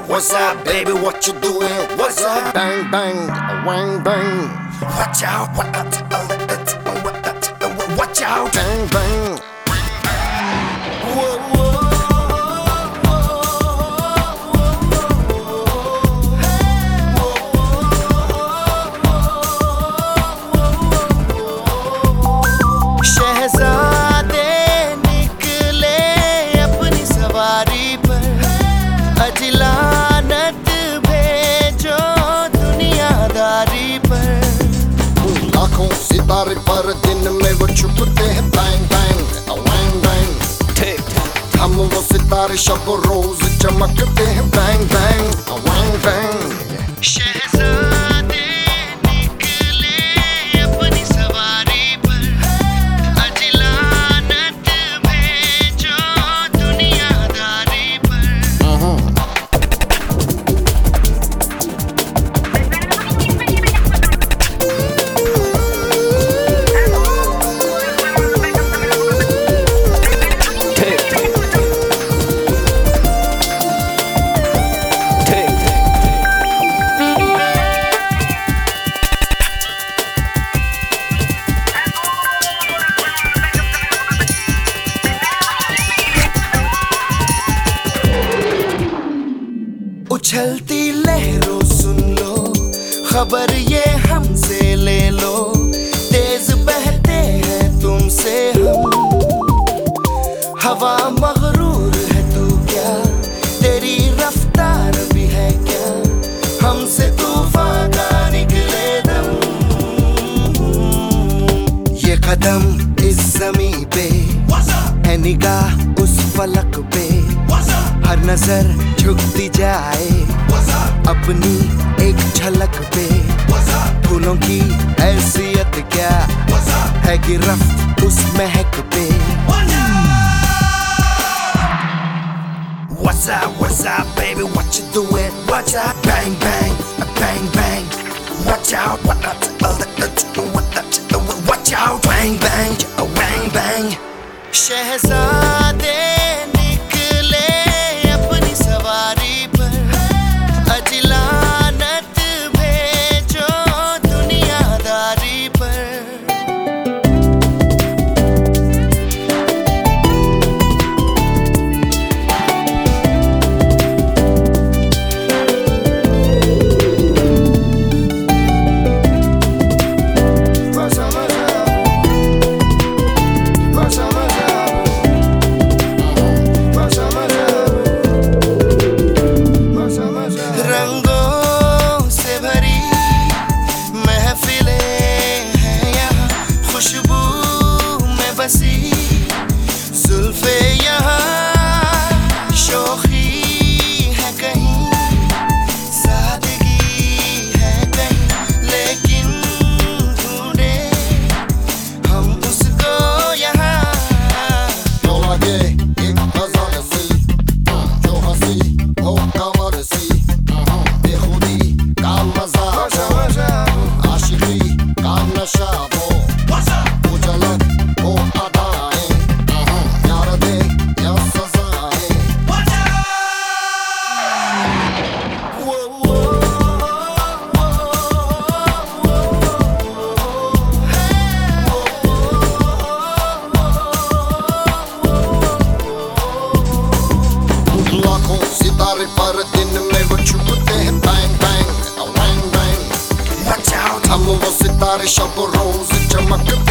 what's up, baby, what you doing? What's up? Bang bang, wang bang. Watch out, watch out, Bang bang. शहजादे निकले अपनी सवारी पर, अजलानत भेजो दुनियादारी पर। लाखों सितारे पर दिन में वो छुपते हैं। बैंग बैंग वैंग बैंग। हम वो सितारे शब रोज चमकते हैं। बैंग बैंग वैंग बैंग। शहजादे निकले अपनी सवारी पर, अजलानत भेजो दुनियादारी पर। उछलती लहरों सुन लो, खबर ये हमसे ले लो। तेज बहते हैं तुमसे हम, हवा मगरूर है तू क्या, तेरी रफ्तार भी है क्या। हमसे तूफान का निकले दम, ये कदम इस ज़मीं पे है, निगाह उस फलक पे। हर नजर झुकती जाए अपनी एक झलक पे। फूलों की हैसियत क्या है, गिरफ्त उस महक पे। What's up, baby, what you doing? Watch out, bang bang, bang bang. Watch out, watch out, bang bang, bang bang. शहजादे निकले अपनी सवारी पर, अजलानत भेजो दुनियादारी पर। रंगों से भरी महफिलें हैं यहाँ, खुशबू में बसी जुल्फे यहाँ। शोखी है कहीं, सादगी है कहीं, लेकिन ढूंढे हम उसको यहाँ। जो लगे एक नजर से, जो हंसी हो कमर से। बेखुदी का मजा हो, आशिकी का नशा हो। वो झलक वो अदाएं, प्यार दे या सजाएं। लाखों सितारे पर दिन में वो छुपते हैं। बैंग बैंग वैंग बैंग। Watch out, हम वो सितारे शब रोज चमकते